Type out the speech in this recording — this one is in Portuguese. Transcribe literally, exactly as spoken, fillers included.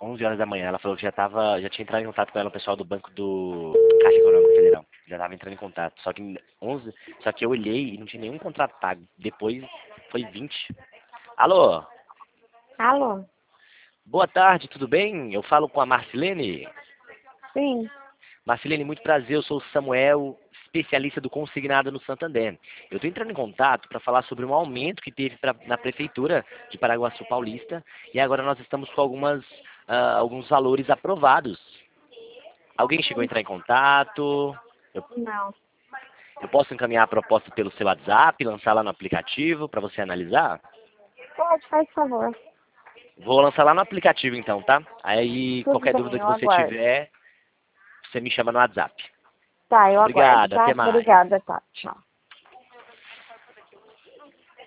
onze horas da manhã. Ela falou que já tava, já tinha entrado em contato com ela o pessoal do banco do Caixa Econômica Federal. Já tava entrando em contato. Só que onze, só que eu olhei e não tinha nenhum contrato pago. Depois foi vinte. Alô? Alô? Boa tarde, tudo bem? Eu falo com a Marcilene. Sim. Marcilene, muito prazer, eu sou o Samuel, especialista do consignado no Santander. Eu estou entrando em contato para falar sobre um aumento que teve pra, na prefeitura de Paraguaçu Paulista e agora nós estamos com algumas, ah, alguns valores aprovados. Alguém chegou a entrar em contato? Eu, Não. eu posso encaminhar a proposta pelo seu WhatsApp, lançar lá no aplicativo para você analisar? Pode, faz favor. Vou lançar lá no aplicativo então, tá? Aí Tudo qualquer bem, dúvida que eu você aguardo. tiver, você me chama no WhatsApp. Tá, eu aguardo, Obrigado, tá? até mais. Obrigada, tá. Tchau.